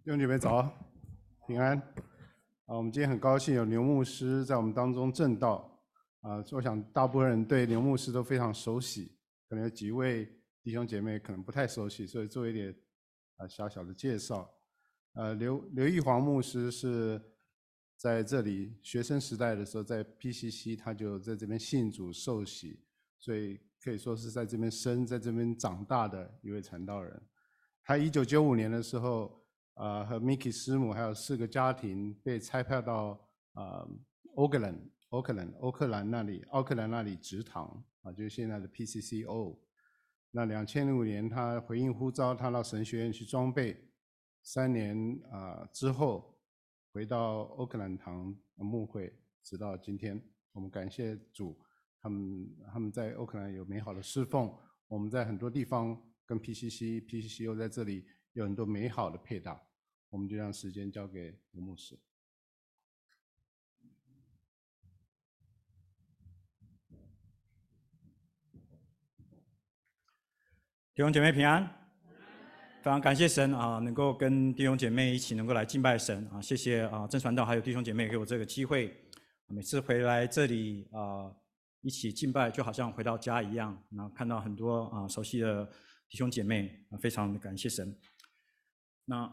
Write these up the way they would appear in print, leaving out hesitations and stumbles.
弟兄姐妹早，平安。我们今天很高兴有牛牧师在我们当中证道。我想大部分人对牛牧师都非常熟悉，可能有几位弟兄姐妹可能不太熟悉，所以做一点小小的介绍。刘义煌牧师是在这里学生时代的时候，在 PCC 他就在这边信主受洗，所以可以说是在这边生、在这边长大的一位传道人。他1995年的时候，和 Mickey 师母还有4个家庭被差派到奥克兰那里植堂就是现在的 PCCO。那2005年他回应呼召，他到神学院去装备，3年之后回到奥克兰堂牧会，直到今天。我们感谢主，他们在奥克兰有美好的侍奉，我们在很多地方跟 PCC 又在这里有很多美好的配搭。我们就让时间交给刘牧师。 弟兄姐妹平安，非常感谢神能够跟弟兄姐妹一起能够来敬拜神谢谢郑传道还有弟兄姐妹给我这个机会。每次回来这里一起敬拜，就好像回到家一样，然后看到很多熟悉的弟兄姐妹非常的感谢神。那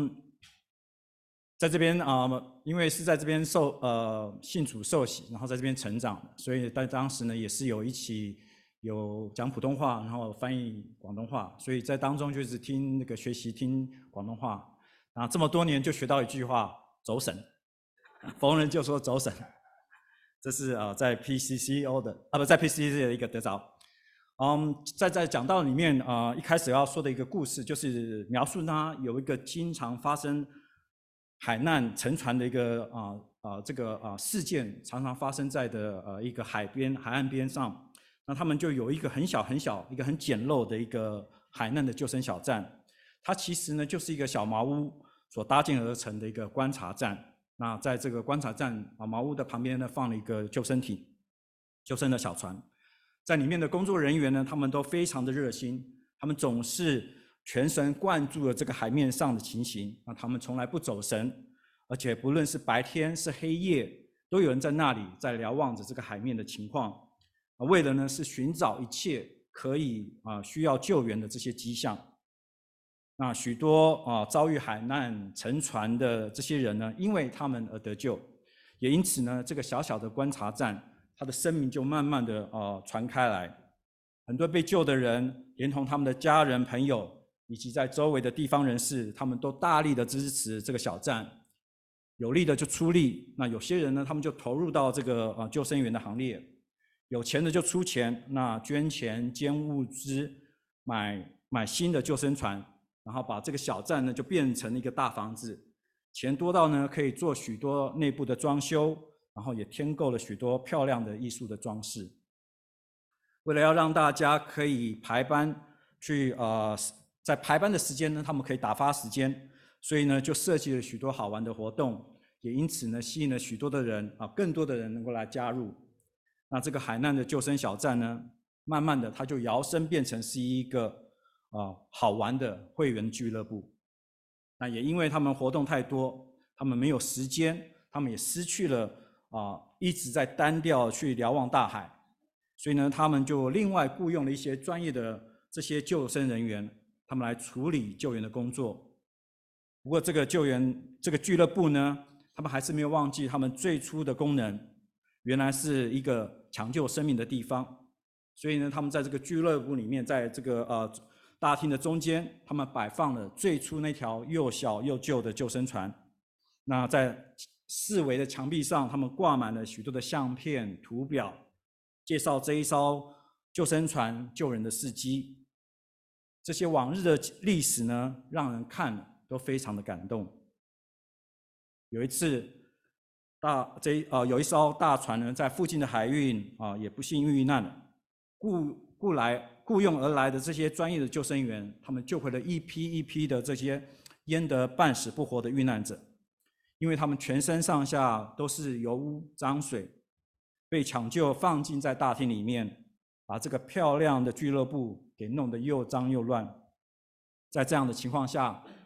在这边因为是在这边信主受洗，然后在这边成长的，所以在当时呢也是一起有讲普通话，然后翻译广东话，所以在当中就是学习听广东话，然后这么多年就学到一句话：走神，逢人就说走神。这是在 PCCO 的在 PCC 的一个得着。在讲道里面一开始要说的一个故事，就是描述呢有一个经常发生海难沉船的一个事件，常常发生在的一个海岸边上。那他们就有一个很小一个很简陋的一个海难的救生小站，它其实呢就是一个小茅屋所搭建而成的一个观察站。那在这个观察站茅屋的旁边呢放了一个救生艇、救生的小船，在里面的工作人员呢他们都非常的热心，他们总是全神贯注了这个海面上的情形，他们从来不走神，而且不论是白天是黑夜，都有人在那里在瞭望着这个海面的情况，为了呢是寻找一切可以需要救援的这些迹象。那许多遭遇海难沉船的这些人呢，因为他们而得救，也因此呢，这个小小的观察站，他的声名就慢慢的传开来。很多被救的人，连同他们的家人朋友，以及在周围的地方人士，他们都大力的支持这个小站，有力的就出力。那有些人呢，他们就投入到这个救生员的行列，有钱的就出钱，那捐钱捐物资，买新的救生船。然后把这个小站呢就变成一个大房子，钱多到呢可以做许多内部的装修，然后也添购了许多漂亮的艺术的装饰。为了要让大家可以排班去在排班的时间呢，他们可以打发时间，所以呢就设计了许多好玩的活动，也因此呢吸引了许多的人更多的人能够来加入。那这个海难的救生小站呢，慢慢的它就摇身变成是一个好玩的会员俱乐部。那也因为他们活动太多，他们没有时间，他们也失去了一直在单调去瞭望大海，所以呢他们就另外雇佣了一些专业的这些救生人员，他们来处理救援的工作。不过这个俱乐部呢，他们还是没有忘记他们最初的功能，原来是一个抢救生命的地方。所以呢他们在这个俱乐部里面，在这个大厅的中间，他们摆放了最初那条又小又旧的救生船。那在四围的墙壁上，他们挂满了许多的相片、图表，介绍这一艘救生船救人的事迹。这些往日的历史呢，让人看了都非常的感动。有一次，有一艘大船呢，在附近的海域也不幸遇难了。雇用而来的这些专业的救生员，他们救回了一批一批的这些淹得半死不活的遇难者，因为他们全身上下都是油污脏水，被抢救放进在大厅里面，把这个漂亮的俱乐部给弄得又脏又乱。在这样的情况下，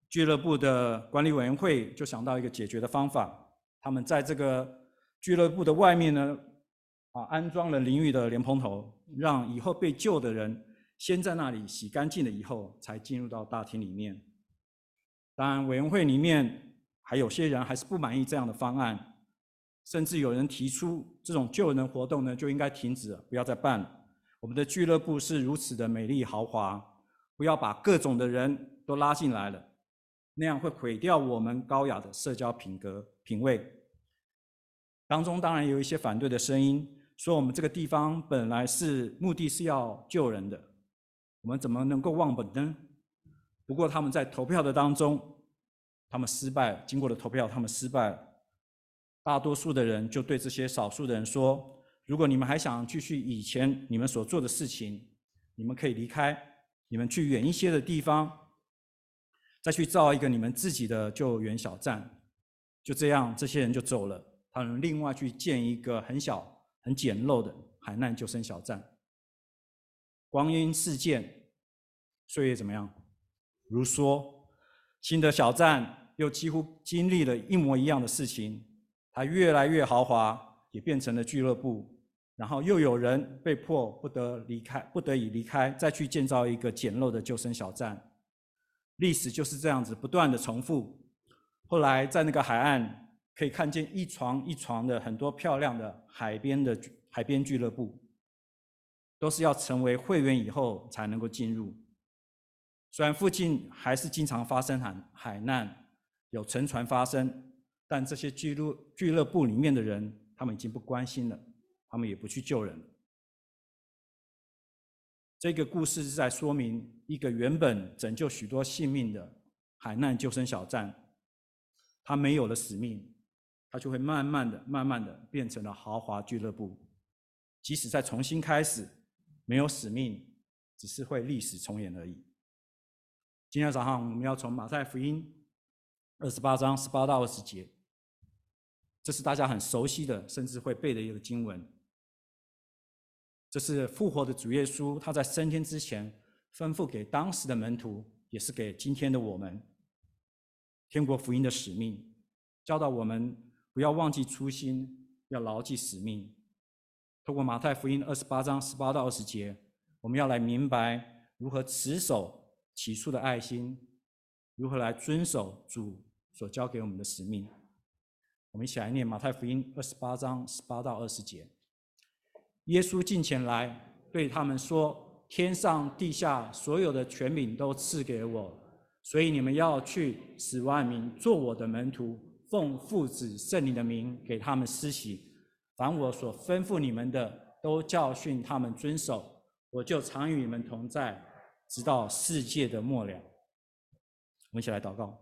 俱乐部的管理委员会就想到一个解决的方法，他们在这个俱乐部的外面呢，安装了淋浴的莲蓬头，让以后被救的人先在那里洗干净了以后，才进入到大厅里面。当然，委员会里面还有些人还是不满意这样的方案，甚至有人提出这种救人的活动呢就应该停止了，不要再办了。我们的俱乐部是如此的美丽豪华，不要把各种的人都拉进来了，那样会毁掉我们高雅的社交品味。当中当然有一些反对的声音，说我们这个地方本来目的是要救人的，我们怎么能够忘本呢？不过他们在投票的当中，他们失败了，经过了投票，他们失败了。大多数的人就对这些少数的人说，如果你们还想继续以前你们所做的事情，你们可以离开，你们去远一些的地方，再去造一个你们自己的救援小站。就这样，这些人就走了，他们另外去建一个很小很简陋的海难救生小站。光阴似箭，岁月怎么样？如梭。新的小站又几乎经历了一模一样的事情，它越来越豪华，也变成了俱乐部。然后又有人被迫不得已离开，再去建造一个简陋的救生小站。历史就是这样子不断的重复。后来在那个海岸可以看见一床一床的很多漂亮的海边俱乐部，都是要成为会员以后才能够进入。虽然附近还是经常发生海难，有沉船发生，但这些俱乐部里面的人，他们已经不关心了，他们也不去救人了。这个故事是在说明一个原本拯救许多性命的海难救生小站，它没有了使命，它就会慢慢的变成了豪华俱乐部。即使再重新开始，没有使命，只是会历史重演而已。今天早上我们要从马太福音28章18到20节，这是大家很熟悉的，甚至会背的一个经文。这是复活的主耶稣，他在升天之前吩咐给当时的门徒，也是给今天的我们，天国福音的使命，教导我们不要忘记初心，要牢记使命。透过马太福音28章18到20节，我们要来明白如何持守起初的爱心，如何来遵守主所交给我们的使命。我们一起来念马太福音28章18到20节。耶稣近前来对他们说，天上地下所有的权柄都赐给我，所以你们要去使万民做我的门徒，奉父子圣灵的名给他们施洗，凡我所吩咐你们的都教训他们遵守，我就常与你们同在，直到世界的末了。我们一起来祷告。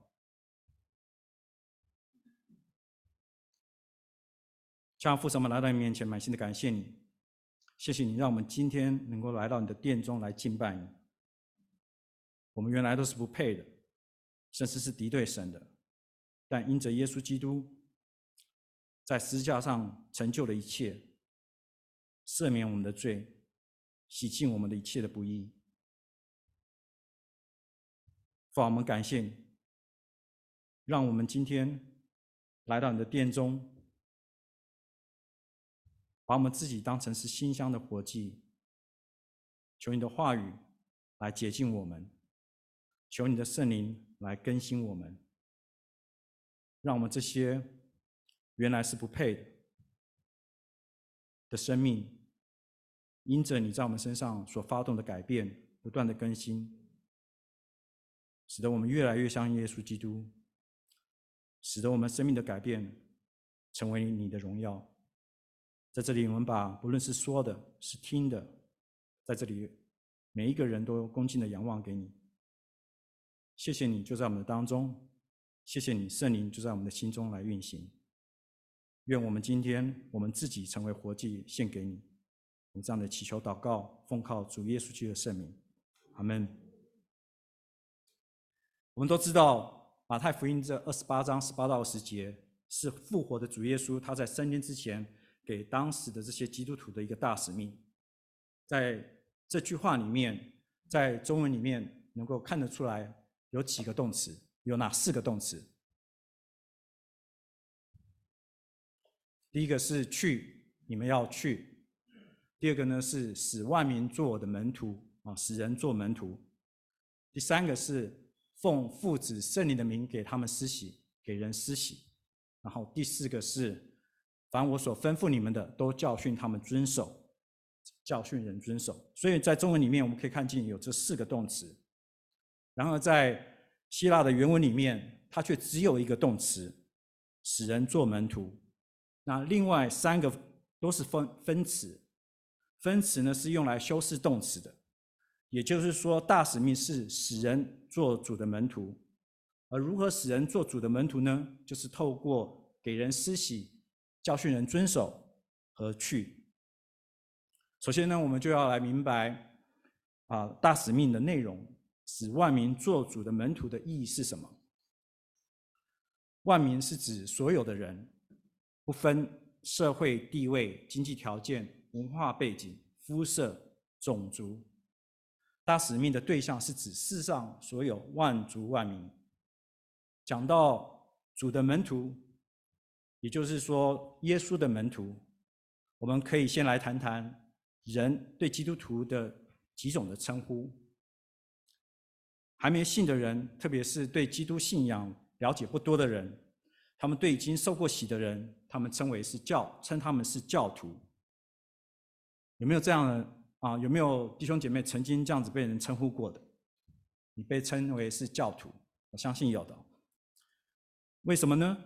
亲爱的父神，我们来到你面前，满心的感谢你，谢谢你让我们今天能够来到你的殿中来敬拜你。我们原来都是不配的，甚至是敌对神的，但因着耶稣基督在十字架上成就了一切，赦免我们的罪，洗净我们的一切的不义。父，我们感谢你，让我们今天来到你的殿中，把我们自己当成是馨香的活祭，求你的话语来洁净我们，求你的圣灵来更新我们，让我们这些原来是不配的生命，因着你在我们身上所发动的改变，不断的更新，使得我们越来越像耶稣基督，使得我们生命的改变成为你的荣耀。在这里，我们把不论是说的是听的，在这里每一个人都恭敬的仰望给你。谢谢你就在我们的当中，谢谢你圣灵就在我们的心中来运行。愿我们今天我们自己成为活祭献给你。我们这样的祈求祷告，奉靠主耶稣基督的圣名，阿们。我们都知道马太福音这28章18到20节是复活的主耶稣他在升天之前给当时的这些基督徒的一个大使命。在这句话里面，在中文里面能够看得出来有几个动词， 有哪4个动词？第一个是去，你们要去；第二个呢是使万民做我的门徒啊，使人做门徒；第3个是奉父子圣灵的名给他们施洗，给人施洗；然后第4个是凡我所吩咐你们的，都教训他们遵守，教训人遵守。所以在中文里面我们可以看见有这4个动词，然而在希腊的原文里面，它却只有一个动词，使人做门徒。那另外3个都是分词，分词呢是用来修饰动词的，也就是说大使命是使人做主的门徒，而如何使人做主的门徒呢？就是透过给人施洗、教训人遵守和去。首先呢，我们就要来明白大使命的内容，使万民做主的门徒的意义是什么？万民是指所有的人，不分社会地位、经济条件、文化背景、肤色、种族。大使命的对象是指世上所有万族万民。讲到主的门徒，也就是说耶稣的门徒，我们可以先来谈谈人对基督徒的几种的称呼。还没信的人，特别是对基督信仰了解不多的人，他们对已经受过洗的人，他们称他们是教徒。有没有这样的有没有弟兄姐妹曾经这样子被人称呼过的？你被称为是教徒，我相信有的。为什么呢？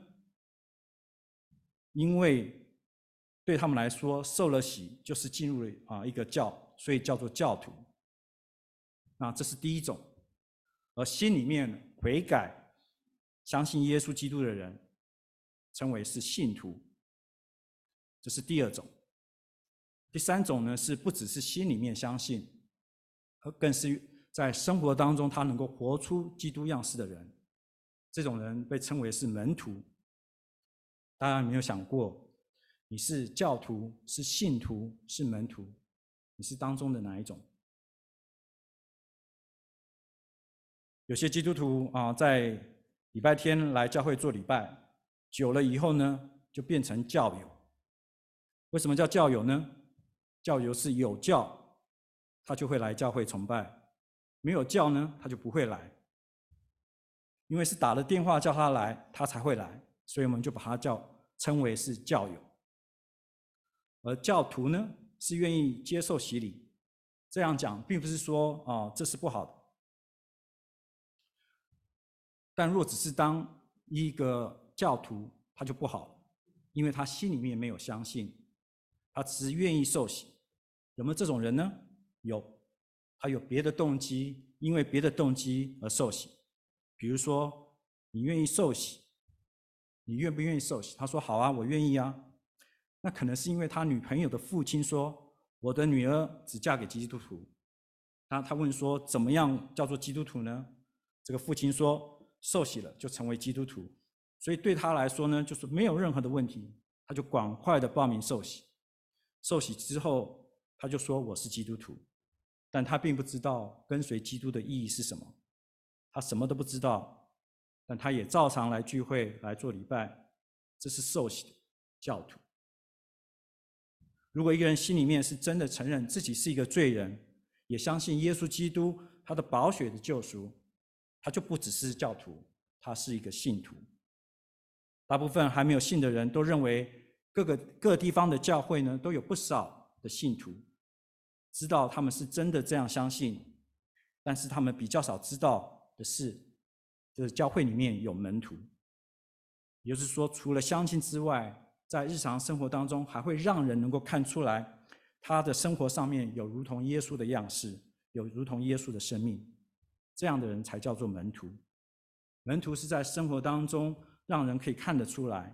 因为对他们来说，受了洗就是进入了一个教，所以叫做教徒。那这是第一种。而心里面悔改、相信耶稣基督的人，称为是信徒，这是第2种。第3种呢，是不只是心里面相信，而更是在生活当中他能够活出基督样式的人，这种人被称为是门徒。大家有没有想过，你是教徒、是信徒、是门徒，你是当中的哪一种？有些基督徒在礼拜天来教会做礼拜，久了以后呢，就变成教友。为什么叫教友呢？教友是有教，他就会来教会崇拜；没有教呢，他就不会来。因为是打了电话叫他来，他才会来，所以我们就把他称为是教友。而教徒呢，是愿意接受洗礼。这样讲并不是说这是不好的。但若只是当一个教徒，他就不好了，因为他心里面没有相信，他只是愿意受洗。有没有这种人呢？有，他有别的动机，因为别的动机而受洗。比如说，你愿意受洗，你愿不愿意受洗？他说好啊，我愿意啊。那可能是因为他女朋友的父亲说，我的女儿只嫁给基督徒。他问说，怎么样叫做基督徒呢？这个父亲说，受洗了就成为基督徒。所以对他来说呢，就是没有任何的问题，他就赶快的报名受洗。受洗之后，他就说我是基督徒，但他并不知道跟随基督的意义是什么，他什么都不知道，但他也照常来聚会来做礼拜，这是受洗的教徒。如果一个人心里面是真的承认自己是一个罪人，也相信耶稣基督他的宝血的救赎，他就不只是教徒，他是一个信徒。大部分还没有信的人都认为各地方的教会呢都有不少的信徒，知道他们是真的这样相信，但是他们比较少知道的是，就是教会里面有门徒。也就是说，除了相信之外，在日常生活当中还会让人能够看出来，他的生活上面有如同耶稣的样式，有如同耶稣的生命，这样的人才叫做门徒。门徒是在生活当中让人可以看得出来。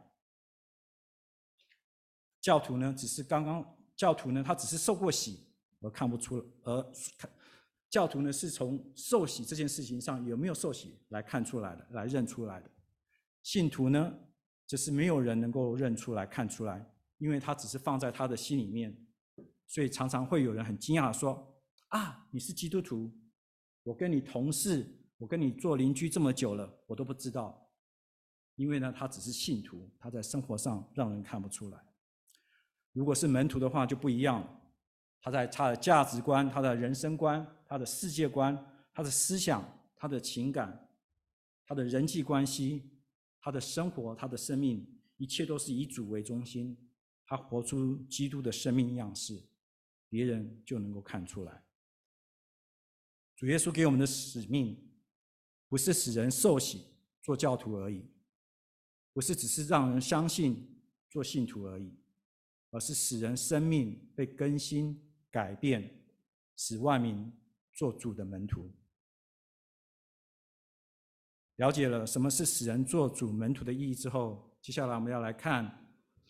教徒呢，他只是受过洗而看不出，教徒呢是从受洗这件事情上有没有受洗来看出来的，来认出来的。信徒呢，这是没有人能够认出来、看出来，因为他只是放在他的心里面，所以常常会有人很惊讶地说：“啊，你是基督徒，我跟你同事我跟你做邻居这么久了，我都不知道，因为呢，他只是信徒，他在生活上让人看不出来。如果是门徒的话，就不一样了。他在他的价值观、他的人生观、他的世界观、他的思想、他的情感、他的人际关系、他的生活、他的生命，一切都是以主为中心。他活出基督的生命样式，别人就能够看出来。主耶稣给我们的使命，不是使人受洗做教徒而已，不是只是让人相信做信徒而已，而是使人生命被更新改变，使万民做主的门徒。了解了什么是使人做主门徒的意义之后，接下来我们要来看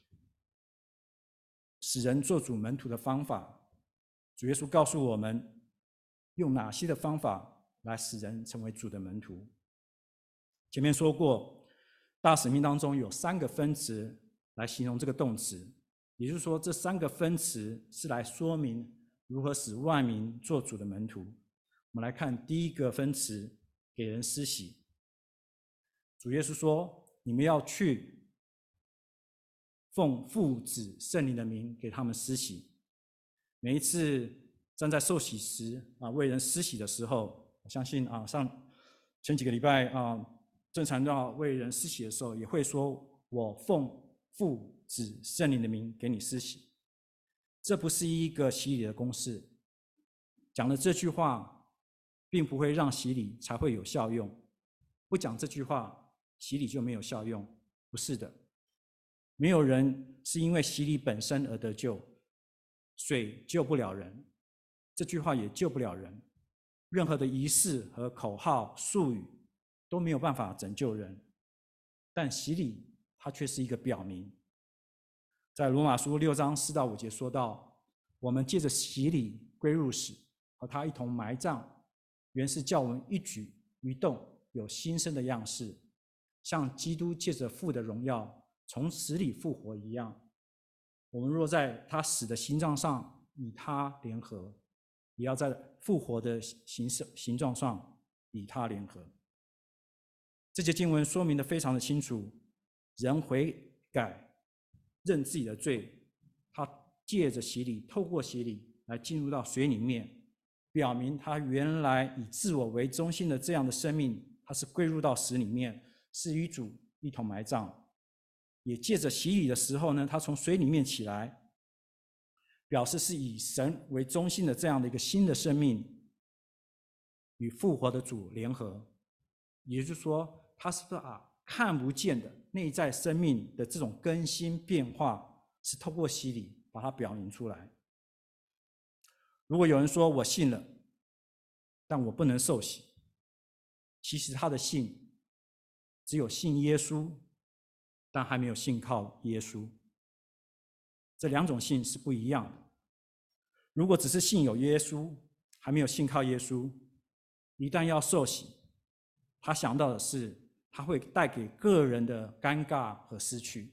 使人做主门徒的方法。主耶稣告诉我们用哪些的方法来使人成为主的门徒。前面说过，大使命当中有3个分词来形容这个动词，也就是说这3个分词是来说明如何使万民做主的门徒。我们来看第一个分词，给人施洗。主耶稣说，你们要去奉父子圣灵的名给他们施洗。每一次站在受洗时为人施洗的时候，我相信前几个礼拜正常要为人施洗的时候，也会说我奉父子圣灵的名给你施洗。这不是一个洗礼的公式，讲了这句话并不会让洗礼才会有效用，不讲这句话洗礼就没有效用，不是的。没有人是因为洗礼本身而得救，水救不了人，这句话也救不了人，任何的仪式和口号术语都没有办法拯救人，但洗礼它却是一个表明。在罗马书6章4到5节说到，我们借着洗礼归入死，和他一同埋葬，原是叫我们一举一动有新生的样式，像基督借着父的荣耀从死里复活一样。我们若在他死的形状上与他联合，也要在复活的形状上与他联合。这节经文说明得非常的清楚，人悔改认自己的罪，他借着洗礼，透过洗礼来进入到水里面，表明他原来以自我为中心的这样的生命，他是归入到死里面，是与主一同埋葬。也借着洗礼的时候呢，他从水里面起来，表示是以神为中心的这样的一个新的生命，与复活的主联合。也就是说，他是把看不见的内在生命的这种更新变化，是透过洗礼把它表明出来。如果有人说我信了，但我不能受洗，其实他的信只有信耶稣，但还没有信靠耶稣。这2种信是不一样的。如果只是信有耶稣，还没有信靠耶稣，一旦要受洗，他想到的是他会带给个人的尴尬和失去，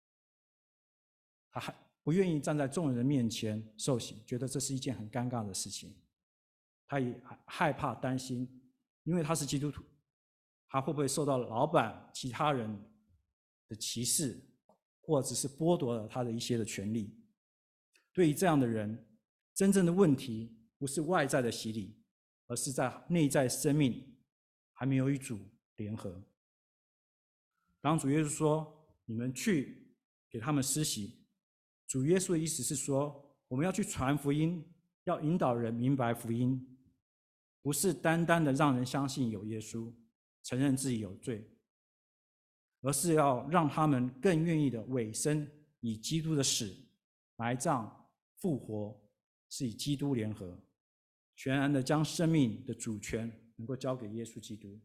他还不愿意站在众人的面前受洗，觉得这是一件很尴尬的事情。他也害怕担心，因为他是基督徒，他会不会受到老板其他人的歧视，或者是剥夺了他的一些的权利。对于这样的人，真正的问题不是外在的洗礼，而是在内在生命还没有与主联合。当主耶稣说你们去给他们施洗，主耶稣的意思是说，我们要去传福音，要引导人明白福音，不是单单的让人相信有耶稣，承认自己有罪，而是要让他们更愿意的委身以基督的死、埋葬、复活，是以基督联合，全然的将生命的主权能够交给耶稣基督。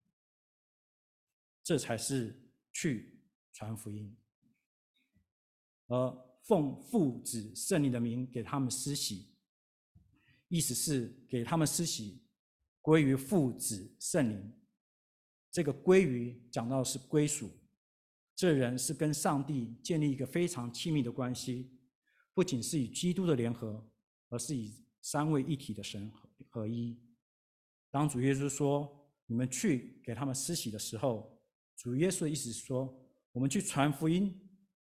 这才是去传福音。而奉父子圣灵的名给他们施洗，意思是给他们施洗归于父子圣灵。这个归于讲到的是归属，这人是跟上帝建立一个非常亲密的关系，不仅是与基督的联合，而是以3位一体的神合一。当主耶稣说你们去给他们施洗的时候，主耶稣的意思是说，我们去传福音。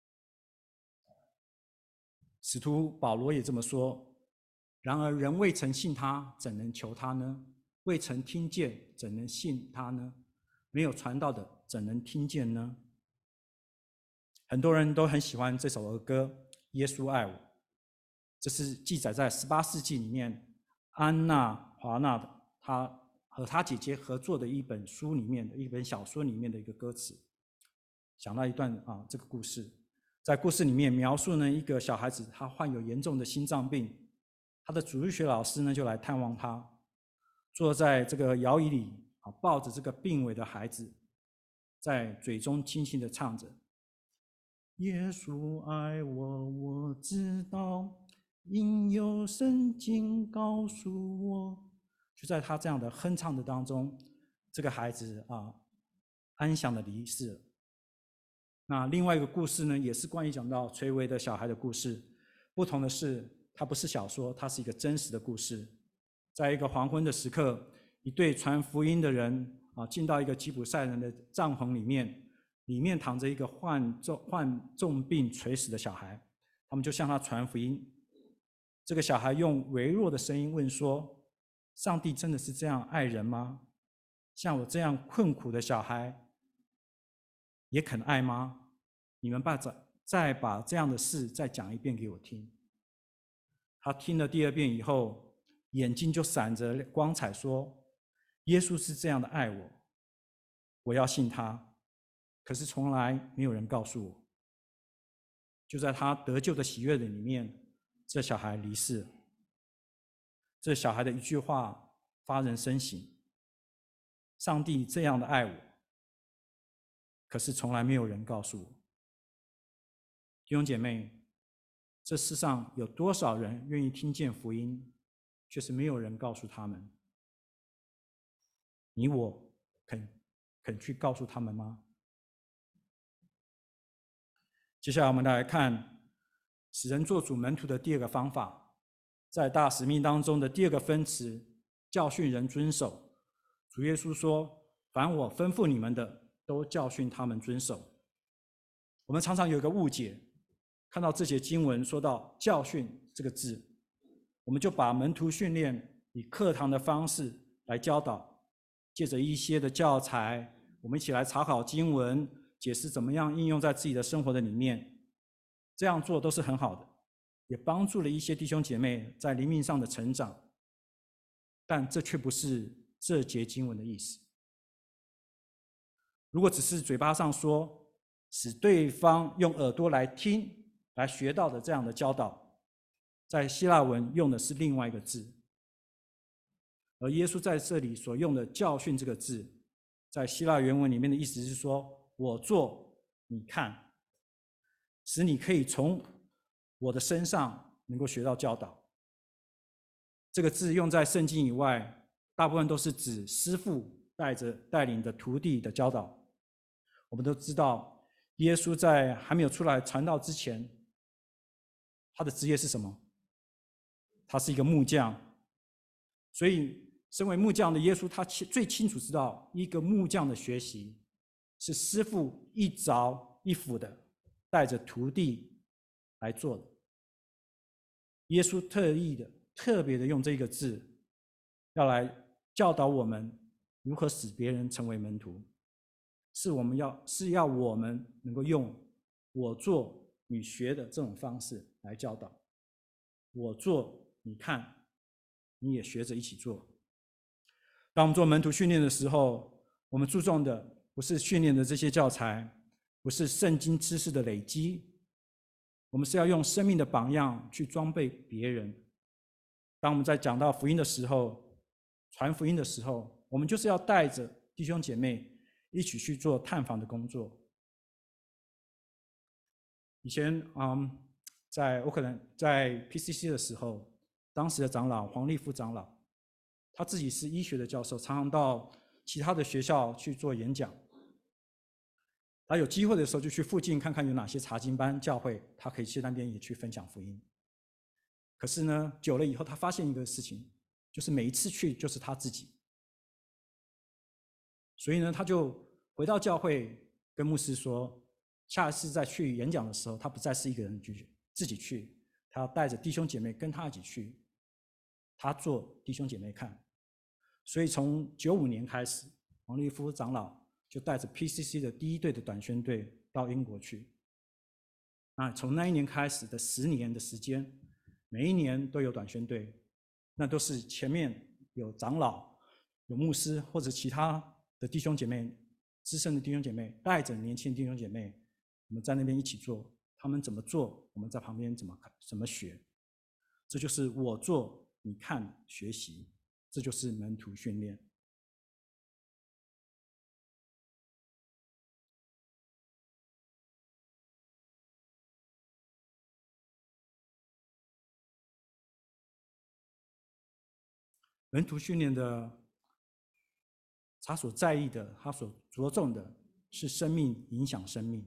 使徒保罗也这么说。然而人未曾信他，怎能求他呢？未曾听见，怎能信他呢？没有传道的，怎能听见呢？很多人都很喜欢这首儿歌《耶稣爱我》，这是记载在18世纪里面安娜华纳她和她姐姐合作的一本书里面的一本小说里面的一个歌词。想到一段这个故事，在故事里面描述呢，一个小孩子他患有严重的心脏病，他的主日学老师呢就来探望他，坐在这个摇椅里抱着这个病危的孩子，在嘴中轻轻地唱着：耶稣爱我，我知道，因有圣经告诉我。就在他这样的哼唱的当中，这个孩子安详的离世了。那另外一个故事呢，也是关于讲到垂危的小孩的故事，不同的是，它不是小说，它是一个真实的故事。在一个黄昏的时刻，一对传福音的人进到一个吉普赛人的帐篷里面，里面躺着一个患重病垂死的小孩，他们就向他传福音。这个小孩用微弱的声音问说：上帝真的是这样爱人吗？像我这样困苦的小孩也肯爱吗？你们再把这样的事再讲一遍给我听。他听了第2遍以后，眼睛就闪着光彩说：耶稣是这样的爱我，我要信他，可是从来没有人告诉我。就在他得救的喜悦的里面，这小孩离世了。这小孩的一句话发人深省：上帝这样的爱我，可是从来没有人告诉我。弟兄姐妹，这世上有多少人愿意听见福音，却是没有人告诉他们？你我肯去告诉他们吗？接下来我们来看使人做主门徒的第2个方法，在大使命当中的第2个分词，教训人遵守。主耶稣说：凡我吩咐你们的，都教训他们遵守。我们常常有一个误解，看到这节经文说到教训这个字，我们就把门徒训练以课堂的方式来教导，借着一些的教材，我们一起来查考经文，解释怎么样应用在自己的生活的里面。这样做都是很好的，也帮助了一些弟兄姐妹在灵命上的成长，但这却不是这节经文的意思。如果只是嘴巴上说，使对方用耳朵来听来学到的这样的教导，在希腊文用的是另外一个字，而耶稣在这里所用的教训这个字，在希腊原文里面的意思是说，我做你看，使你可以从我的身上能够学到教导。这个字用在圣经以外，大部分都是指师父带领的徒弟的教导。我们都知道，耶稣在还没有出来传道之前，他的职业是什么？他是一个木匠。所以身为木匠的耶稣，他最清楚知道，一个木匠的学习是师父一凿一斧的带着徒弟来做的。耶稣特别的用这个字，要来教导我们如何使别人成为门徒，是要我们能够用我做你学的这种方式来教导。我做你看，你也学着一起做。当我们做门徒训练的时候，我们注重的不是训练的这些教材，不是圣经知识的累积，我们是要用生命的榜样去装备别人。当我们在讲到福音的时候，传福音的时候，我们就是要带着弟兄姐妹一起去做探访的工作。以前在我可能在 PCC 的时候，当时的长老黄立夫长老，他自己是医学的教授，常常到其他的学校去做演讲。他有机会的时候就去附近看看有哪些查经班教会，他可以去那边也去分享福音。可是呢，久了以后他发现一个事情，就是每一次去就是他自己。 所以呢，他就回到教会跟牧师说，下一次再去演讲的时候，他不再是一个人自己去，他要带着弟兄姐妹跟他一起去，他做弟兄姐妹看。所以从95年开始，王立夫长老就带着 PCC 的第一队的短宣队到英国去。那从那一年开始的10年的时间，每一年都有短宣队，那都是前面有长老、有牧师或者其他的弟兄姐妹、资深的弟兄姐妹带着年轻弟兄姐妹，我们在那边一起做，他们怎么做，我们在旁边怎么学，这就是我做你看学习，这就是门徒训练。门徒训练的，他所在意的，他所着重的是生命影响生命，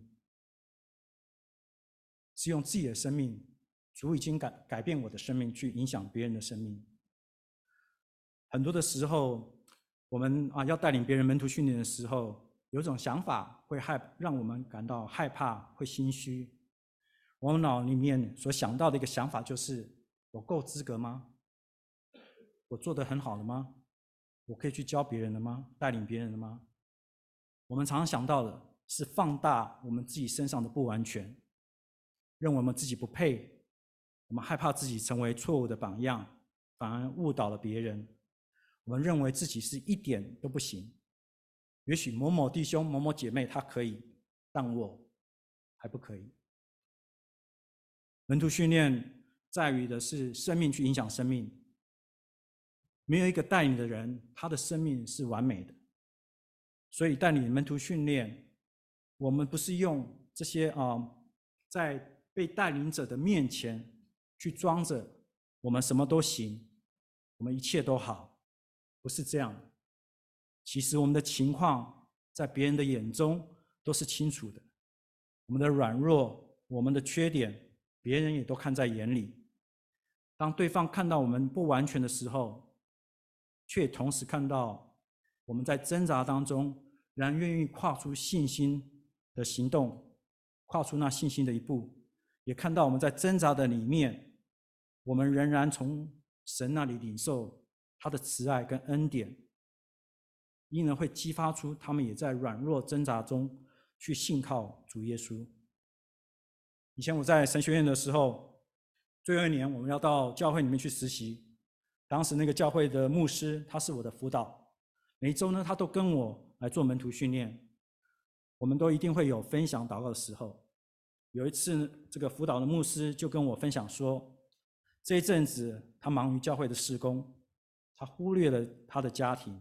是用自己的生命主已经改变我的生命，去影响别人的生命。很多的时候，我们要带领别人门徒训练的时候，有一种想法会让我们感到害怕，会心虚。我们脑里面所想到的一个想法就是：我够资格吗？我做得很好了吗？我可以去教别人了吗？带领别人了吗？我们常常想到的是放大我们自己身上的不完全，认为我们自己不配，我们害怕自己成为错误的榜样，反而误导了别人。我们认为自己是一点都不行，也许某某弟兄、某某姐妹他可以，但我还不可以。门徒训练在于的是生命去影响生命。没有一个带领的人，他的生命是完美的。所以带领门徒训练，我们不是用这些在被带领者的面前去装着我们什么都行，我们一切都好，不是这样的。其实我们的情况在别人的眼中都是清楚的，我们的软弱、我们的缺点，别人也都看在眼里。当对方看到我们不完全的时候，却同时看到我们在挣扎当中仍然愿意跨出信心的行动，跨出那信心的一步，也看到我们在挣扎的里面，我们仍然从神那里领受他的慈爱跟恩典，因而会激发出他们也在软弱挣扎中去信靠主耶稣。以前我在神学院的时候，最后一年我们要到教会里面去实习，当时那个教会的牧师他是我的辅导，每一周呢他都跟我来做门徒训练，我们都一定会有分享祷告的时候。有一次这个辅导的牧师就跟我分享说，这一阵子他忙于教会的事工，他忽略了他的家庭，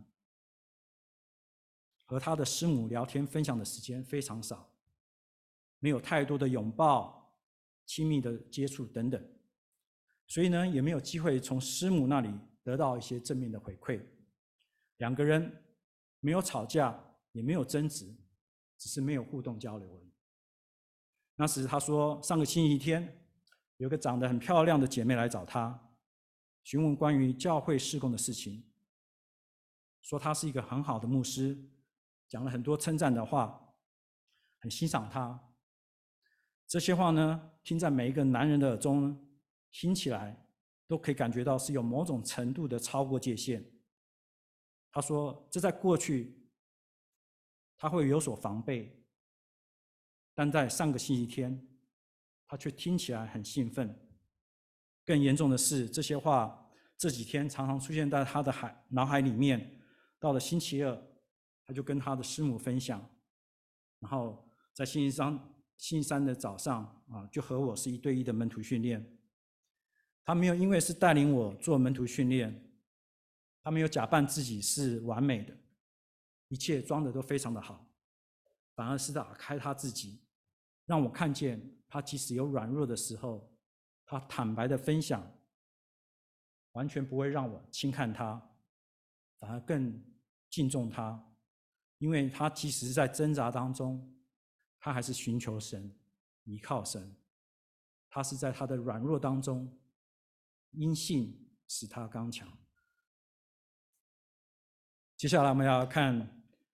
和他的师母聊天分享的时间非常少，没有太多的拥抱、亲密的接触等等，所以呢也没有机会从师母那里得到一些正面的回馈。两个人没有吵架，也没有争执，只是没有互动交流而已。那时他说，上个星期天有个长得很漂亮的姐妹来找他，询问关于教会事工的事情，说他是一个很好的牧师，讲了很多称赞的话，很欣赏他。这些话呢，听在每一个男人的耳中，听起来都可以感觉到是有某种程度的超过界限。他说，这在过去他会有所防备，但在上个星期天，他却听起来很兴奋。更严重的是，这些话这几天常常出现在他的脑海里面。到了星期二，他就跟他的师母分享，然后在星期三的早上就和我是1对1的门徒训练。他没有因为是带领我做门徒训练，他没有假扮自己是完美的，一切装的都非常的好，反而是打开他自己，让我看见他即使有软弱的时候，他坦白的分享，完全不会让我轻看他，反而更敬重他，因为他即使是在挣扎当中，他还是寻求神，依靠神。他是在他的软弱当中，因信使他刚强。接下来我们要看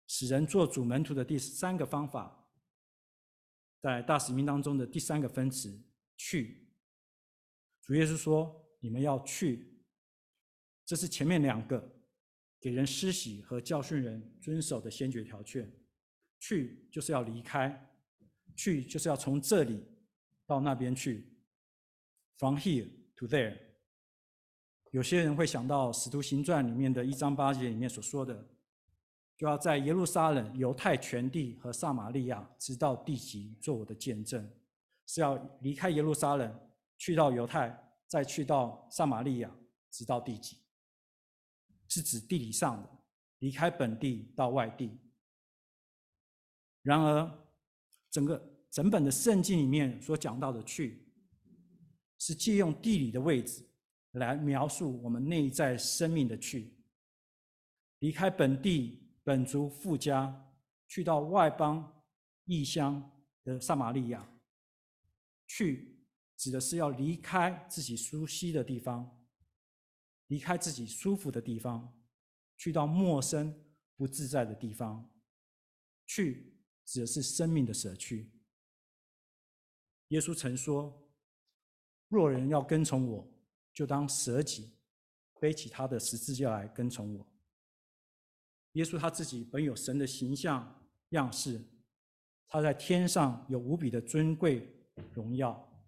使人做主门徒的第3个方法，在大使命当中的第3个分词，去。主耶稣说：“你们要去。”这是前面2个给人施洗和教训人遵守的先决条件。去就是要离开，去就是要从这里到那边去 ，from here to there。有些人会想到《使徒行传》里面的1章8节里面所说的，就要在耶路撒冷、犹太全地和撒玛利亚，直到地极，做我的见证。是要离开耶路撒冷，去到犹太，再去到撒玛利亚，直到地极，是指地理上的，离开本地到外地。然而，整本的圣经里面所讲到的去，是借用地理的位置来描述我们内在生命的去。离开本地本族父家，去到外邦异乡的撒玛利亚，去指的是要离开自己熟悉的地方，离开自己舒服的地方，去到陌生不自在的地方。去指的是生命的舍去。耶稣曾说：“若人要跟从我，就当舍己，背起他的十字架来跟从我。”耶稣他自己本有神的形象样式，他在天上有无比的尊贵荣耀，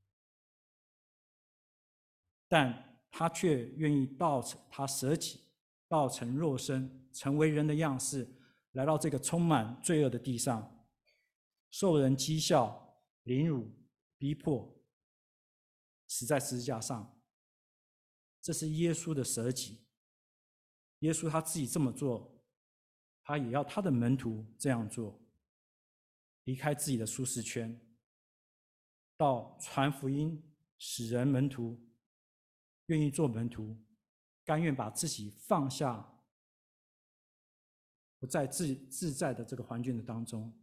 但他却愿意他舍己，道成肉身，成为人的样式，来到这个充满罪恶的地上，受人讥笑、凌辱、逼迫，死在十字架上。这是耶稣的舍己。耶稣他自己这么做，他也要他的门徒这样做，离开自己的舒适圈，到传福音，使人门徒，愿意做门徒，甘愿把自己放下，不在自在的这个环境的当中。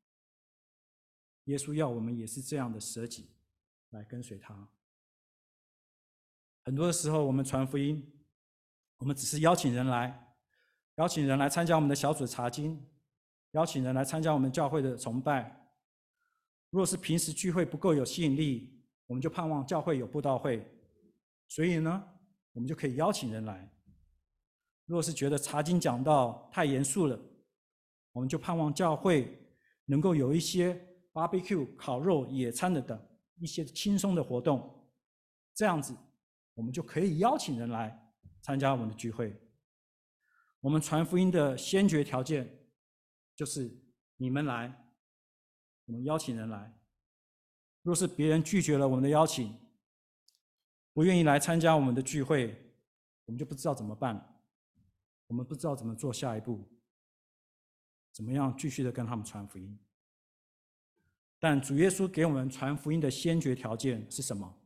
耶稣要我们也是这样的舍己来跟随他。很多的时候我们传福音，我们只是邀请人来参加我们的小组查经，邀请人来参加我们教会的崇拜。若是平时聚会不够有吸引力，我们就盼望教会有布道会，所以呢，我们就可以邀请人来。若是觉得查经讲道太严肃了，我们就盼望教会能够有一些 barbecue 烤肉、野餐等一些轻松的活动，这样子我们就可以邀请人来参加我们的聚会。我们传福音的先决条件就是你们来，我们邀请人来。若是别人拒绝了我们的邀请，不愿意来参加我们的聚会，我们就不知道怎么办，我们不知道怎么做下一步，怎么样继续的跟他们传福音。但主耶稣给我们传福音的先决条件是什么？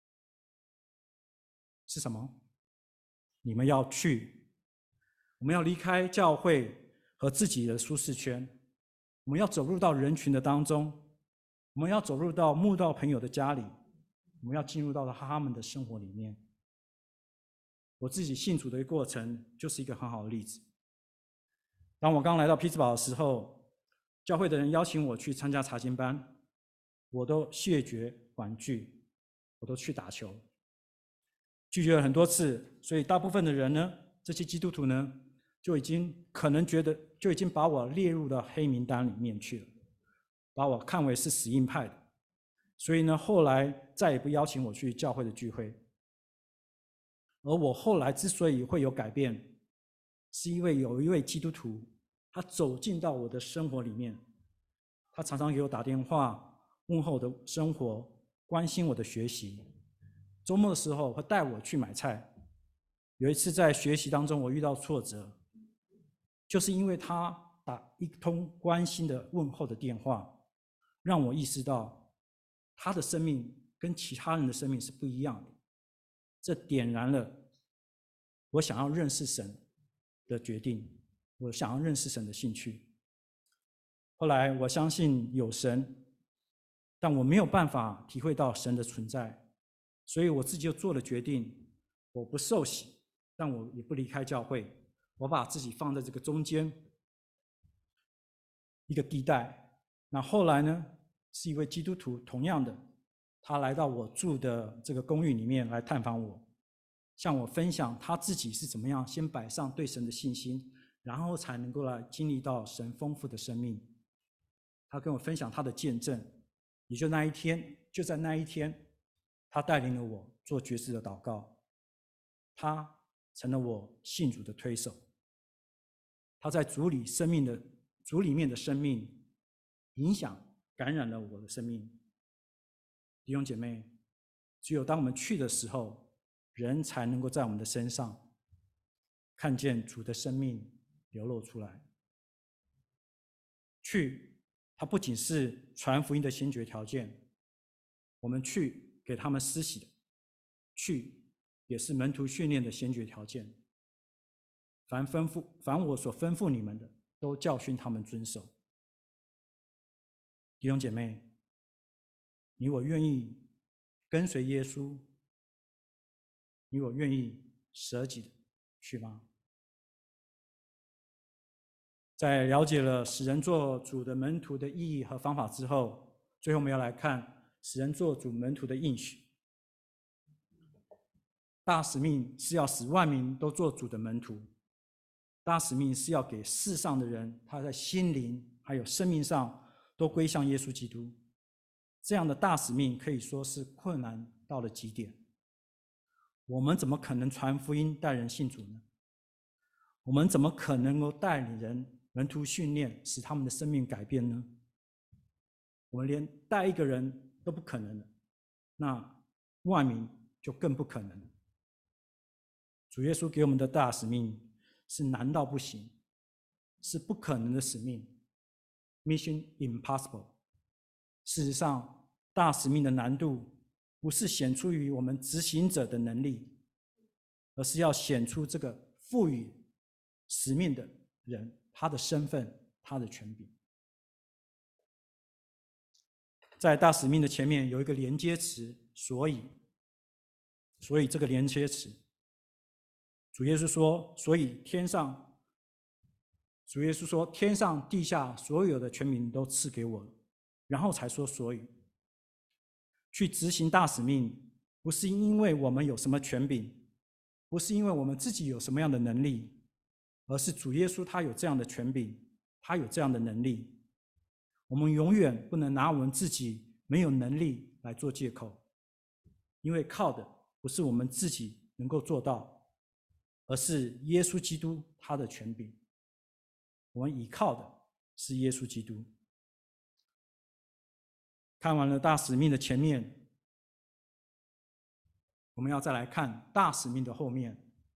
是什么？你们要去，我们要离开教会和自己的舒适圈，我们要走入到人群的当中，我们要走入到慕道朋友的家里，我们要进入到他们的生活里面。我自己信主的过程就是一个很好的例子。当我刚来到匹兹堡的时候，教会的人邀请我去参加查经班，我都谢绝婉拒，我都去打球，拒绝了很多次。所以大部分的人呢，这些基督徒呢，就已经可能觉得就已经把我列入到黑名单里面去了，把我看为是死硬派的。所以呢，后来再也不邀请我去教会的聚会。而我后来之所以会有改变，是因为有一位基督徒，他走进到我的生活里面，他常常给我打电话，问候我的生活，关心我的学习。周末的时候会带我去买菜。有一次在学习当中我遇到挫折，就是因为他打一通关心的问候的电话，让我意识到他的生命跟其他人的生命是不一样的。这点燃了我想要认识神的决定，我想要认识神的兴趣。后来我相信有神，但我没有办法体会到神的存在，所以我自己就做了决定，我不受洗，但我也不离开教会，我把自己放在这个中间， 一个地带。那后来呢，是一位基督徒，同样的，他来到我住的这个公寓里面来探访我，向我分享他自己是怎么样先摆上对神的信心，然后才能够来经历到神丰富的生命。他跟我分享他的见证，也就那一天，就在那一天，他带领了我做决志的祷告，他成了我信主的推手。他在主里面的生命影响感染了我的生命。弟兄姐妹，只有当我们去的时候，人才能够在我们的身上看见主的生命流露出来。去，它不仅是传福音的先决条件，我们去给他们施洗的，去也是门徒训练的先决条件。凡我所吩咐你们的，都教训他们遵守。弟兄姐妹，你我愿意跟随耶稣，你我愿意舍己去吗？在了解了使人做主的门徒的意义和方法之后，最后我们要来看使人做主门徒的应许。大使命是要使万民都做主的门徒。大使命是要给世上的人，他在心灵还有生命上都归向耶稣基督。这样的大使命可以说是困难到了极点。我们怎么可能传福音带人信主呢？我们怎么可能够带领人门徒训练，使他们的生命改变呢？我们连带一个人都不可能了，那万民就更不可能了。主耶稣给我们的大使命是难到不行，是不可能的使命 ，Mission Impossible。事实上，大使命的难度不是显出于我们执行者的能力，而是要显出这个赋予使命的人他的身份、他的权柄。在大使命的前面有一个连接词，所以这个连接词。主耶稣说，主耶稣说，天上地下所有的权柄都赐给我了，然后才说所以。去执行大使命，不是因为我们有什么权柄，不是因为我们自己有什么样的能力，而是主耶稣他有这样的权柄，他有这样的能力。我们永远不能拿我们自己没有能力来做借口，因为靠的不是我们自己能够做到，而是耶稣基督他的权柄。我们依靠的是耶稣基督。看完了大使命的前面，我们要再来看大使命的后面。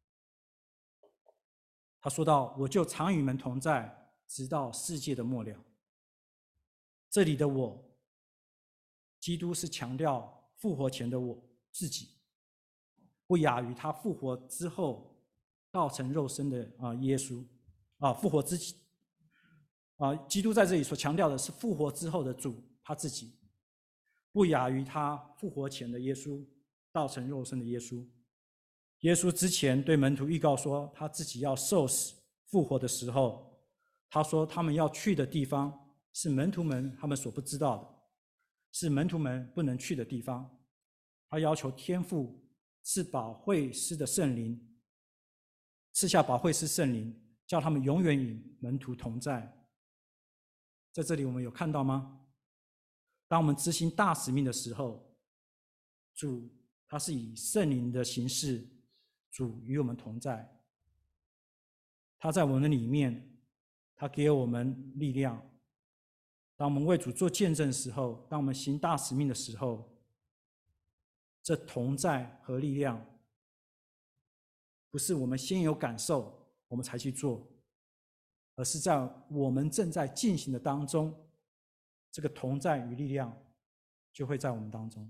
他说到，我就常与你们同在，直到世界的末了。这里的我，基督是强调复活前的我自己，不亚于他复活之后道成肉身的耶稣复活之前基督在这里所强调的是复活之后的主他自己，不亚于他复活前的耶稣，道成肉身的耶稣。耶稣之前对门徒预告说，他自己要受死复活的时候，他说他们要去的地方是门徒们他们所不知道的，是门徒们不能去的地方。他要求天父赐保惠师的圣灵，赐下保惠师圣灵，叫他们永远与门徒同在。在这里我们有看到吗？当我们执行大使命的时候，主他是以圣灵的形式，主与我们同在，他在我们的里面，他给我们力量。当我们为主做见证的时候，当我们行大使命的时候，这同在和力量不是我们先有感受我们才去做，而是在我们正在进行的当中，这个同在与力量就会在我们当中，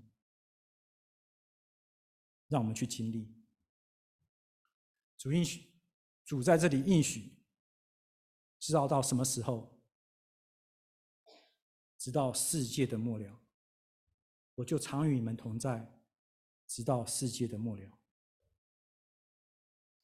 让我们去经历。主在这里应许，知道到什么时候？直到世界的末了，我就常与你们同在，直到世界的末了。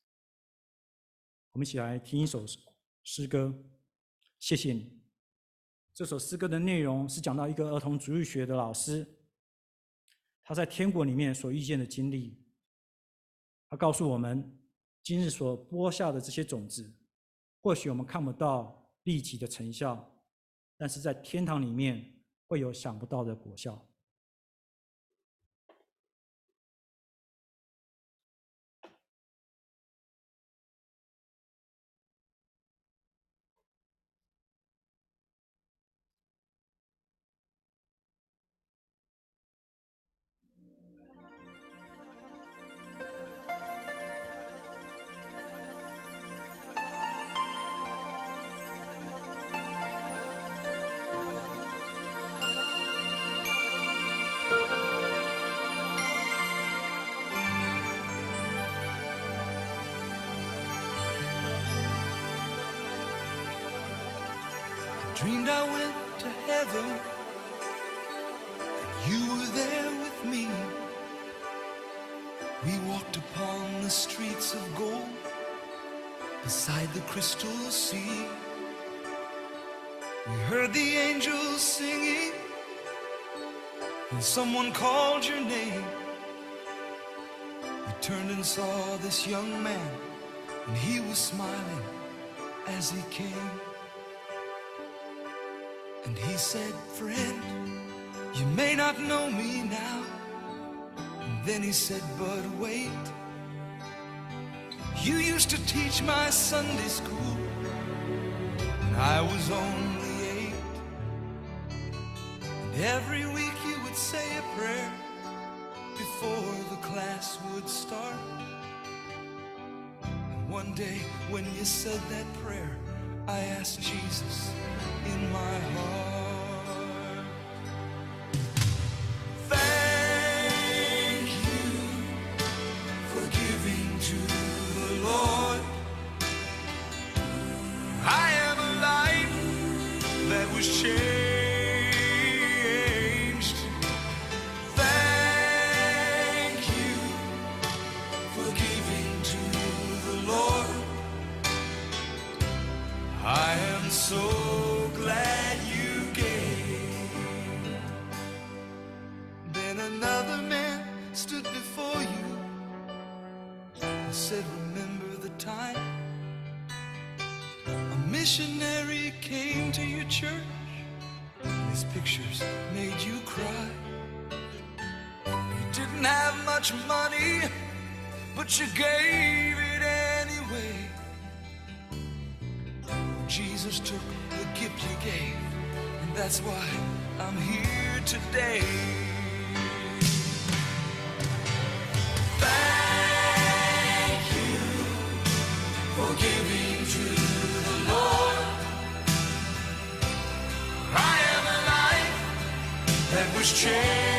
我们一起来听一首诗歌，谢谢你。 这首诗歌的内容是讲到一个儿童主日学的老师，他在天国里面所遇见的经历。他告诉我们，今日所播下的这些种子，或许我们看不到立即的成效，但是在天堂里面会有想不到的果效。 Dreamed I went to heaven, and you were there with me. We walked upon the streets of gold, beside the crystal sea. We heard the angels singing, and someone called your name. We turned and saw this young man, and he was smiling as he came. And he said, friend, you may not know me now. And then he said, but wait. You used to teach my Sunday school when I was only 8. And every week you would say a prayer before the class would start. And one day when you said that prayer, I asked Jesus in my heart. Thank you for giving to the Lord. I am a life that was changed. Thank you for giving to the Lord. I am so glad you gave. Then another man stood before you and said, remember the time a missionary came to your church, and his pictures made you cry. You didn't have much money, but you gave it anyway. Jesus took the gift you gave, and that's why I'm here today. Thank you for giving to the Lord. I am a life that was changed.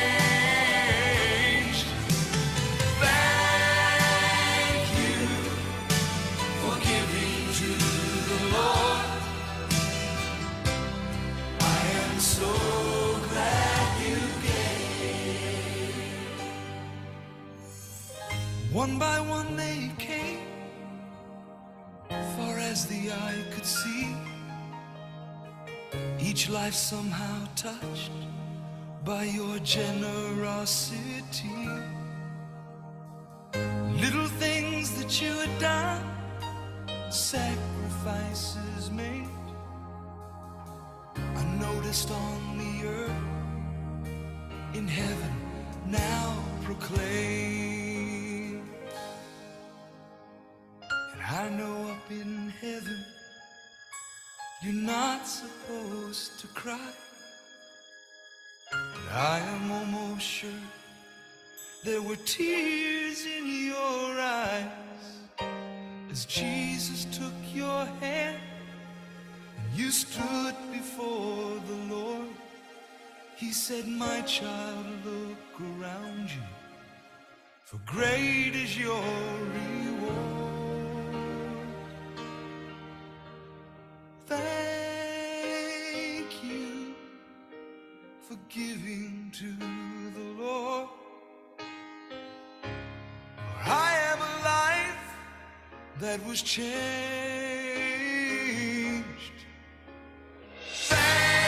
One by one they came, far as the eye could see. Each life somehow touched by your generosity. Little things that you had done, sacrifices made, I noticed on the earth, in heaven now proclaim. I know up in heaven, you're not supposed to cry, but I am almost sure there were tears in your eyes as Jesus took your hand and you stood before the Lord. He said, my child, look around you, for great is your reward. Thank you for giving to the Lord. For I am a life that was changed. Thank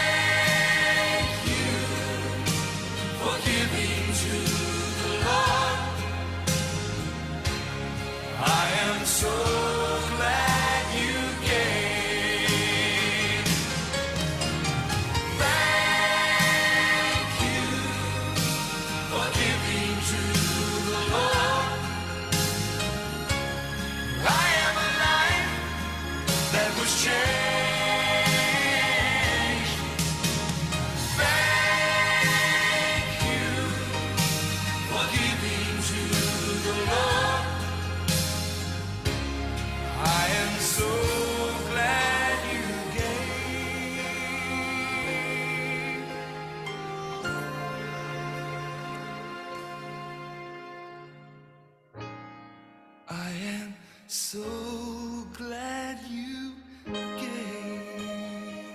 am so glad you came. Thank you for giving to the Lord. I am a life that was changed. Thank you for giving to the Lord. I am so glad you gave. I am so glad you gave.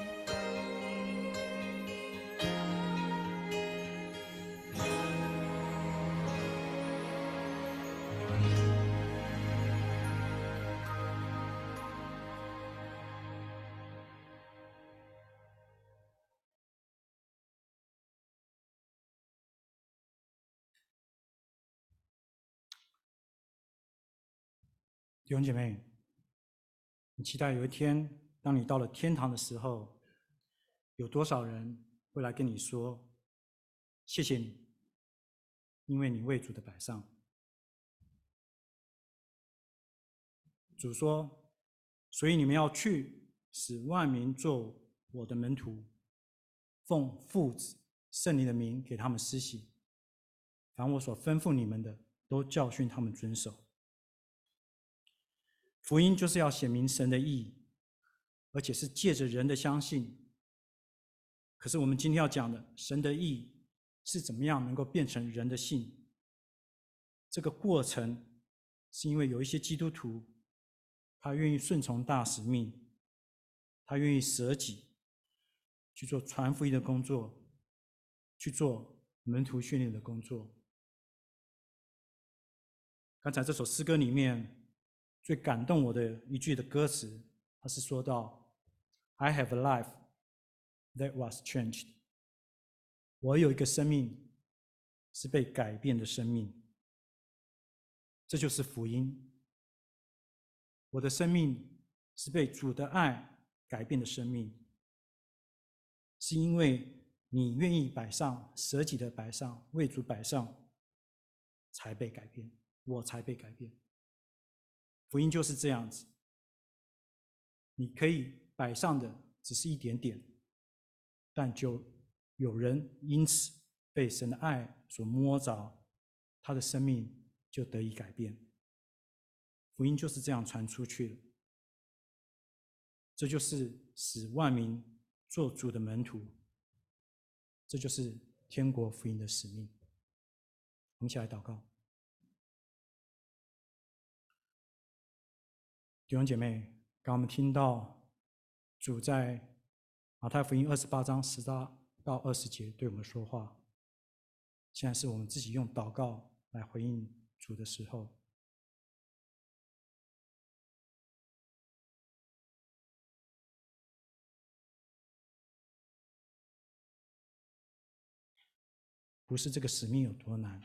弟兄姐妹，你期待有一天，当你到了天堂的时候，有多少人会来跟你说：“谢谢你，因为你为主的摆上。”主说：“所以你们要去，使万民做我的门徒，奉父子圣灵的名给他们施洗，凡我所吩咐你们的，都教训他们遵守。”福音就是要显明神的义，而且是借着人的相信。可是我们今天要讲的，神的义是怎么样能够变成人的信？这个过程是因为有一些基督徒，他愿意顺从大使命，他愿意舍己去做传福音的工作，去做门徒训练的工作。刚才这首诗歌里面最感动我的一句的歌词，它是说到 I have a life that was changed。 我有一个生命是被改变的生命，这就是福音。我的生命是被主的爱改变的生命，是因为你愿意摆上，舍己的摆上，为主摆上，才被改变，我才被改变。福音就是这样子，你可以摆上的只是一点点，但就有人因此被神的爱所摸着，他的生命就得以改变。福音就是这样传出去的，这就是使万民做主的门徒，这就是天国福音的使命。我们一起来祷告。弟兄姐妹，刚我们听到主在马太福音28章18到20节对我们说话，现在是我们自己用祷告来回应主的时候。不是这个使命有多难，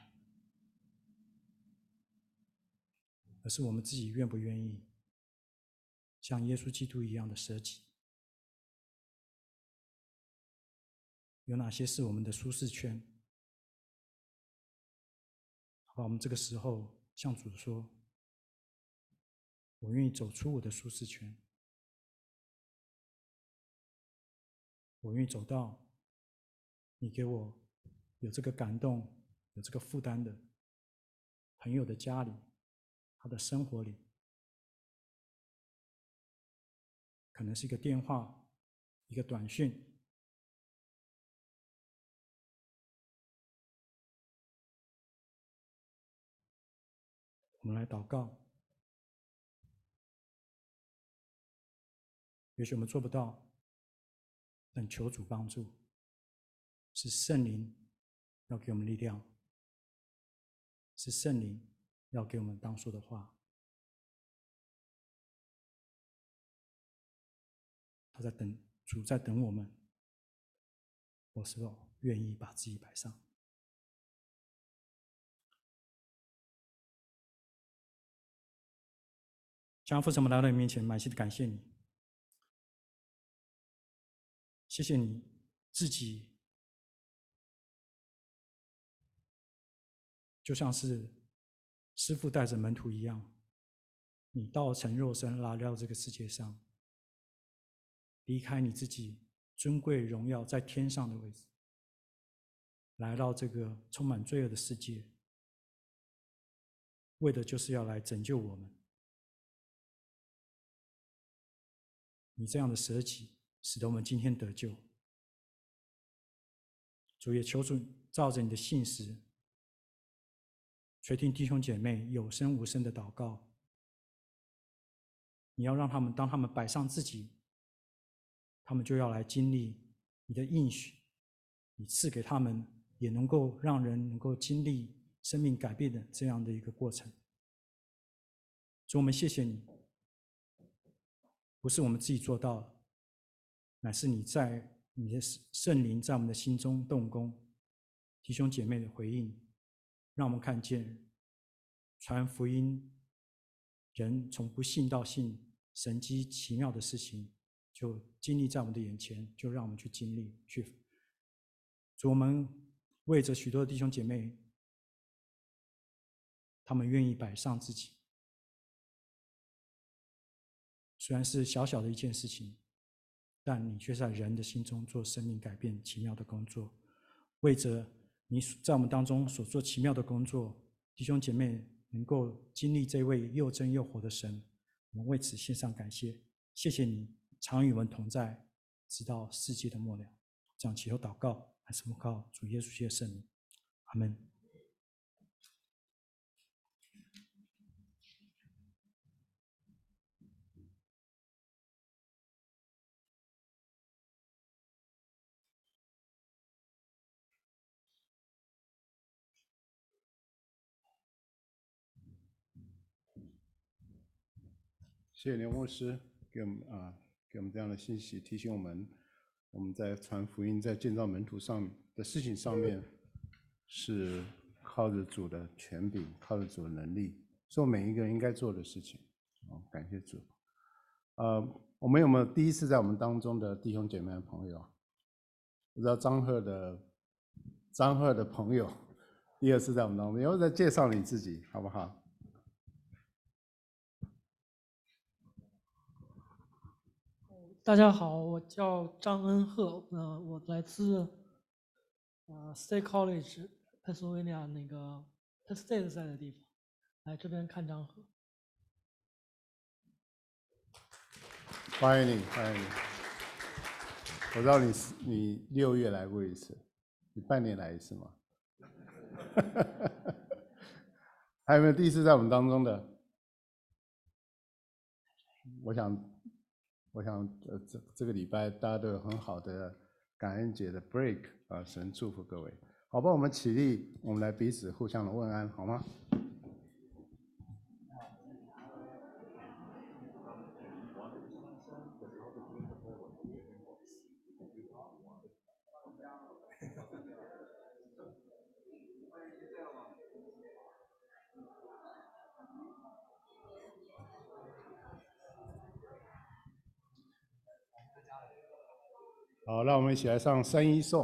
而是我们自己愿不愿意像耶稣基督一样的舍己。有哪些是我们的舒适圈？好吧，我们这个时候向主说：“我愿意走出我的舒适圈，我愿意走到你给我有这个感动、有这个负担的朋友的家里，他的生活里，可能是一个电话，一个短讯。我们来祷告。也许我们做不到，但求主帮助，是圣灵要给我们力量，是圣灵要给我们当说的话。他在等，主在等我们，我是否愿意把自己摆上？ 将父神，我们来到你面前，满心的感谢你，谢谢你自己，就像是师父带着门徒一样，你道成肉身来到这个世界上，离开你自己尊贵荣耀在天上的位置，来到这个充满罪恶的世界，为的就是要来拯救我们。你这样的舍己，使得我们今天得救。主也求主照着你的信实，垂听弟兄姐妹有声无声的祷告。你要让他们，当他们摆上自己，他们就要来经历你的应许，你赐给他们，也能够让人能够经历生命改变的这样的一个过程。主，我们谢谢你，不是我们自己做到了，乃是你在你的圣灵在我们的心中动工，弟兄姐妹的回应，让我们看见传福音，人从不信到信，神迹奇妙的事情就经历在我们的眼前，就让我们去经历去。主，我们为着许多的弟兄姐妹，他们愿意摆上自己，虽然是小小的一件事情，但你却在人的心中做生命改变奇妙的工作。为着你在我们当中所做奇妙的工作，弟兄姐妹能够经历这位又真又活的神，我们为此献上感谢。谢谢你常与我们同在，直到世界的末了。这样祈求祷告，还是奉靠主耶稣基督的圣名，阿们。 谢谢刘牧师给我们这样的信息，提醒我们在传福音、在建造门徒上的事情上面，是靠着主的权柄，靠着主的能力，做每一个人应该做的事情。感谢主。我们有没有第一次在我们当中的弟兄姐妹的朋友？我知道张赫的朋友，第二次在我们当中，以后再介绍你自己，好不好？ 大家好，我叫张恩赫，我来自State College Pennsylvania 那个 Penn State 在的地方，来这边看张赫。 欢迎你，欢迎你。我知道你6月来过一次，你半年来一次吗？还有没有第一次在我们当中的？我想这个礼拜大家都有很好的感恩节的 break 啊，神祝福各位。好吧，我们起立，我们来彼此互相的问安，好吗？好，让我们一起来上3一颂。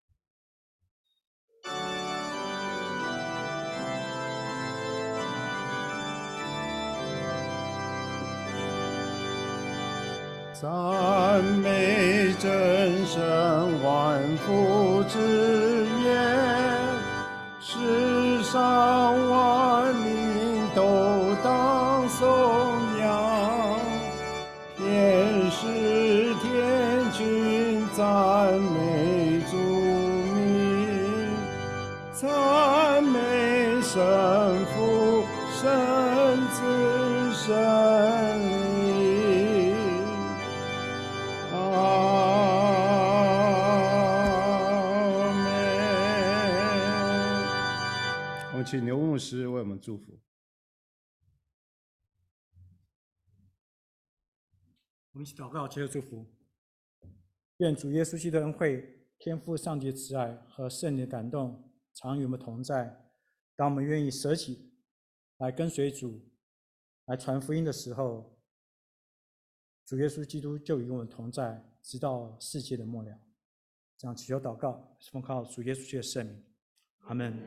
赞美真神万福之源，世上万民都当颂扬，天使天君赞美主名，赞美神父神子神灵。阿门。我们请刘牧师为我们祝福。 我们一起祷告，接受祝福。愿主耶稣基督的恩惠、天父上帝的慈爱和圣灵的感动常与我们同在。当我们愿意舍己来跟随主， 来传福音的时候，主耶稣基督就与我们同在，直到世界的末了。这样祈求祷告，奉靠主耶稣基督的圣名，阿门。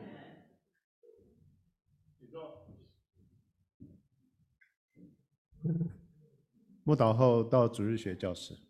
默祷后到主日学教室。